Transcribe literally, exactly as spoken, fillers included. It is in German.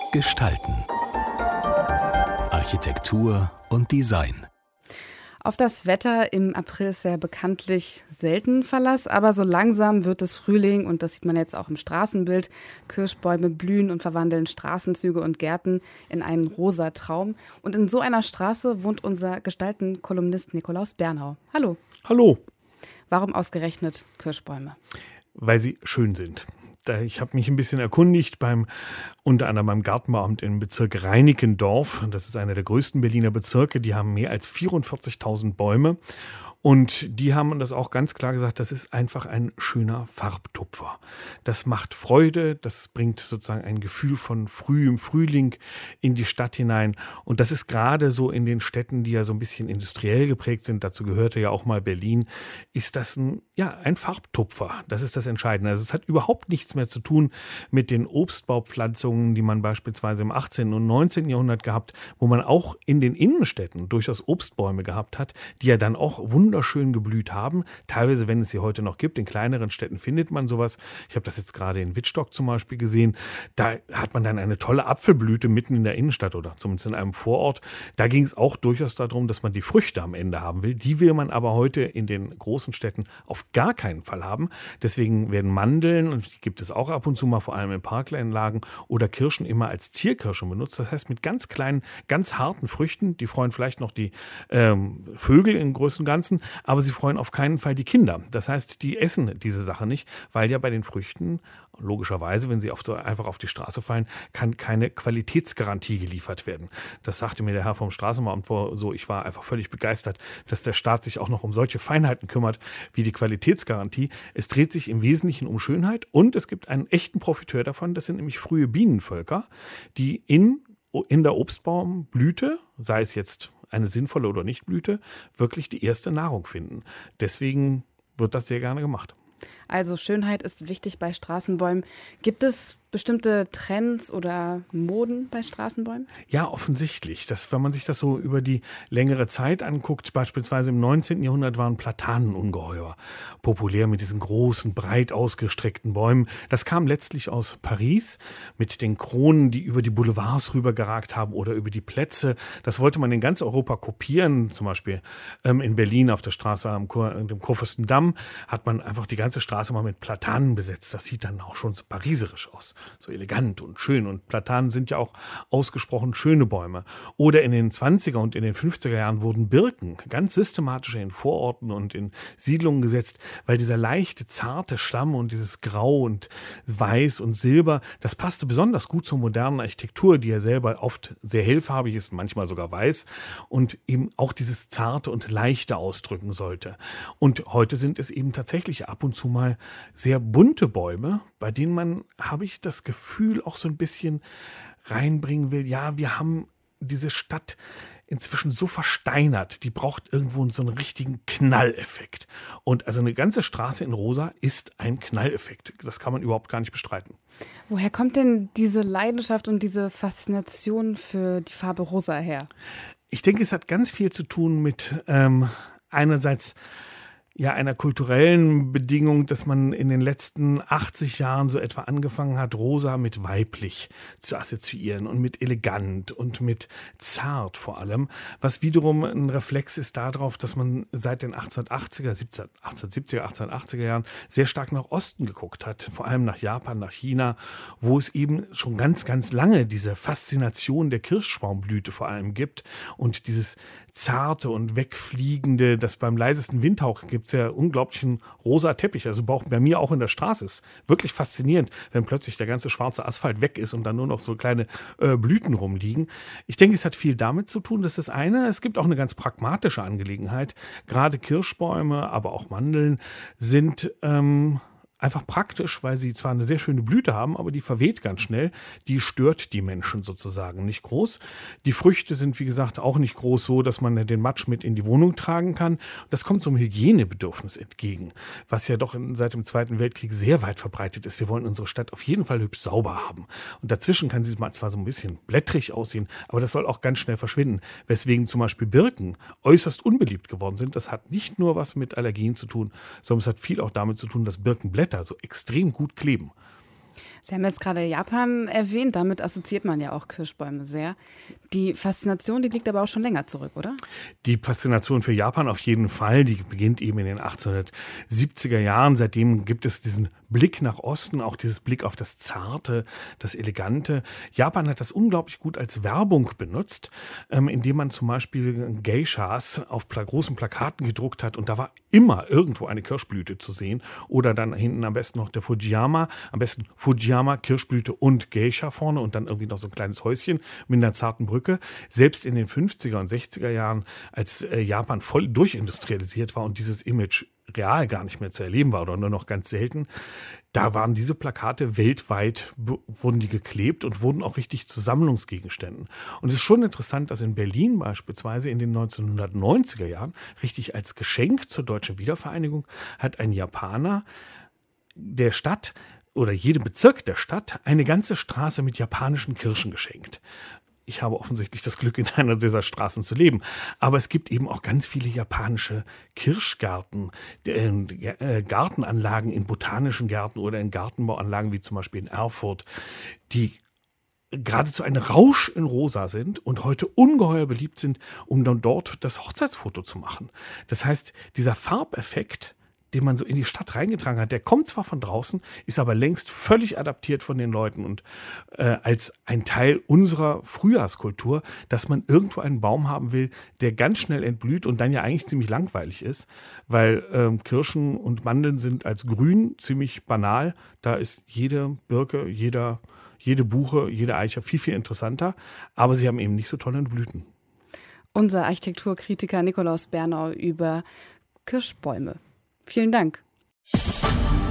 Gestalten. Architektur und Design. Auf das Wetter im April ist ja bekanntlich selten Verlass, aber so langsam wird es Frühling und das sieht man jetzt auch im Straßenbild. Kirschbäume blühen und verwandeln Straßenzüge und Gärten in einen rosa Traum. Und in so einer Straße wohnt unser Gestaltenkolumnist Nikolaus Bernau. Hallo. Hallo. Warum ausgerechnet Kirschbäume? Weil sie schön sind. Ich habe mich ein bisschen erkundigt beim unter anderem beim Gartenbauamt im Bezirk Reinickendorf. Das ist einer der größten Berliner Bezirke. Die haben mehr als vierundvierzigtausend Bäume. Und die haben das auch ganz klar gesagt, das ist einfach ein schöner Farbtupfer. Das macht Freude, das bringt sozusagen ein Gefühl von frühem Frühling in die Stadt hinein. Und das ist gerade so in den Städten, die ja so ein bisschen industriell geprägt sind, dazu gehörte ja auch mal Berlin, ist das ein, ja, ein Farbtupfer. Das ist das Entscheidende. Also es hat überhaupt nichts mehr zu tun mit den Obstbaupflanzungen, die man beispielsweise im achtzehnten und neunzehnten Jahrhundert gehabt, wo man auch in den Innenstädten durchaus Obstbäume gehabt hat, die ja dann auch wunderbar wunderschön geblüht haben. Teilweise, wenn es sie heute noch gibt, in kleineren Städten findet man sowas. Ich habe das jetzt gerade in Wittstock zum Beispiel gesehen. Da hat man dann eine tolle Apfelblüte mitten in der Innenstadt oder zumindest in einem Vorort. Da ging es auch durchaus darum, dass man die Früchte am Ende haben will. Die will man aber heute in den großen Städten auf gar keinen Fall haben. Deswegen werden Mandeln, und die gibt es auch ab und zu mal, vor allem in Parkleinlagen, oder Kirschen immer als Zierkirschen benutzt. Das heißt, mit ganz kleinen, ganz harten Früchten, die freuen vielleicht noch die ähm, Vögel im Größten und Ganzen, aber sie freuen auf keinen Fall die Kinder. Das heißt, die essen diese Sache nicht, weil ja bei den Früchten, logischerweise, wenn sie auf so einfach auf die Straße fallen, kann keine Qualitätsgarantie geliefert werden. Das sagte mir der Herr vom Straßenbauamt vor, so, ich war einfach völlig begeistert, dass der Staat sich auch noch um solche Feinheiten kümmert, wie die Qualitätsgarantie. Es dreht sich im Wesentlichen um Schönheit und es gibt einen echten Profiteur davon, das sind nämlich frühe Bienenvölker, die in, in der Obstbaumblüte, sei es jetzt eine sinnvolle oder nicht Blüte, wirklich die erste Nahrung finden. Deswegen wird das sehr gerne gemacht. Also Schönheit ist wichtig bei Straßenbäumen. Gibt es bestimmte Trends oder Moden bei Straßenbäumen? Ja, offensichtlich. Das, wenn man sich das so über die längere Zeit anguckt, beispielsweise im neunzehnten Jahrhundert waren Platanen ungeheuer populär mit diesen großen, breit ausgestreckten Bäumen. Das kam letztlich aus Paris mit den Kronen, die über die Boulevards rübergeragt haben oder über die Plätze. Das wollte man in ganz Europa kopieren. Zum Beispiel ähm, in Berlin auf der Straße am Kur- dem Kurfürstendamm hat man einfach die ganze Straße mal mit Platanen besetzt. Das sieht dann auch schon so pariserisch aus. So elegant und schön. Und Platanen sind ja auch ausgesprochen schöne Bäume. Oder in den zwanziger und in den fünfziger Jahren wurden Birken ganz systematisch in Vororten und in Siedlungen gesetzt, weil dieser leichte, zarte Stamm und dieses Grau und Weiß und Silber, das passte besonders gut zur modernen Architektur, die ja selber oft sehr hellfarbig ist, manchmal sogar weiß und eben auch dieses Zarte und Leichte ausdrücken sollte. Und heute sind es eben tatsächlich ab und zu mal sehr bunte Bäume, bei denen man, habe ich das Gefühl, auch so ein bisschen reinbringen will, ja, wir haben diese Stadt inzwischen so versteinert, die braucht irgendwo so einen richtigen Knalleffekt. Und also eine ganze Straße in Rosa ist ein Knalleffekt. Das kann man überhaupt gar nicht bestreiten. Woher kommt denn diese Leidenschaft und diese Faszination für die Farbe Rosa her? Ich denke, es hat ganz viel zu tun mit ähm, einerseits ja einer kulturellen Bedingung, dass man in den letzten achtzig Jahren so etwa angefangen hat, Rosa mit weiblich zu assoziieren und mit elegant und mit zart vor allem, was wiederum ein Reflex ist darauf, dass man seit den achtzehnhundertachtziger, achtzehnhundertsiebziger, achtzehnhundertachtziger Jahren sehr stark nach Osten geguckt hat, vor allem nach Japan, nach China, wo es eben schon ganz, ganz lange diese Faszination der Kirschbaumblüte vor allem gibt und dieses zarte und wegfliegende, das beim leisesten Windhauch gibt es ja unglaublichen rosa Teppich, also bei mir auch in der Straße ist wirklich faszinierend, wenn plötzlich der ganze schwarze Asphalt weg ist und dann nur noch so kleine äh, Blüten rumliegen. Ich denke, es hat viel damit zu tun, das ist das eine. Es gibt auch eine ganz pragmatische Angelegenheit. Gerade Kirschbäume, aber auch Mandeln sind ähm, einfach praktisch, weil sie zwar eine sehr schöne Blüte haben, aber die verweht ganz schnell. Die stört die Menschen sozusagen nicht groß. Die Früchte sind, wie gesagt, auch nicht groß so, dass man den Matsch mit in die Wohnung tragen kann. Das kommt so einem Hygienebedürfnis entgegen, was ja doch in, seit dem Zweiten Weltkrieg sehr weit verbreitet ist. Wir wollen unsere Stadt auf jeden Fall hübsch sauber haben. Und dazwischen kann sie mal zwar so ein bisschen blättrig aussehen, aber das soll auch ganz schnell verschwinden. Weswegen zum Beispiel Birken äußerst unbeliebt geworden sind. Das hat nicht nur was mit Allergien zu tun, sondern es hat viel auch damit zu tun, dass Birkenblätter so extrem gut kleben. Sie haben jetzt gerade Japan erwähnt, damit assoziiert man ja auch Kirschbäume sehr. Die Faszination, die liegt aber auch schon länger zurück, oder? Die Faszination für Japan auf jeden Fall, die beginnt eben in den achtzehnhundertsiebziger Jahren. Seitdem gibt es diesen Blick nach Osten, auch dieses Blick auf das Zarte, das Elegante. Japan hat das unglaublich gut als Werbung benutzt, ähm, indem man zum Beispiel Geishas auf pla- großen Plakaten gedruckt hat und da war immer irgendwo eine Kirschblüte zu sehen oder dann hinten am besten noch der Fujiyama, am besten Fujiyama, Kirschblüte und Geisha vorne und dann irgendwie noch so ein kleines Häuschen mit einer zarten Brücke. Selbst in den fünfziger und sechziger Jahren, als äh, Japan voll durchindustrialisiert war und dieses Image real gar nicht mehr zu erleben war oder nur noch ganz selten, da waren diese Plakate weltweit, wurden die geklebt und wurden auch richtig zu Sammlungsgegenständen. Und es ist schon interessant, dass in Berlin beispielsweise in den neunzehnhundertneunziger Jahren, richtig als Geschenk zur deutschen Wiedervereinigung, hat ein Japaner der Stadt oder jedem Bezirk der Stadt eine ganze Straße mit japanischen Kirschen geschenkt. Ich habe offensichtlich das Glück, in einer dieser Straßen zu leben. Aber es gibt eben auch ganz viele japanische Kirschgärten, äh, Gartenanlagen in botanischen Gärten oder in Gartenbauanlagen, wie zum Beispiel in Erfurt, die geradezu ein Rausch in Rosa sind und heute ungeheuer beliebt sind, um dann dort das Hochzeitsfoto zu machen. Das heißt, dieser Farbeffekt, den man so in die Stadt reingetragen hat, der kommt zwar von draußen, ist aber längst völlig adaptiert von den Leuten und äh, als ein Teil unserer Frühjahrskultur, dass man irgendwo einen Baum haben will, der ganz schnell entblüht und dann ja eigentlich ziemlich langweilig ist, weil ähm, Kirschen und Mandeln sind als grün ziemlich banal. Da ist jede Birke, jeder, jede Buche, jede Eiche viel, viel interessanter, aber sie haben eben nicht so tolle Blüten. Unser Architekturkritiker Nikolaus Bernau über Kirschbäume. Vielen Dank.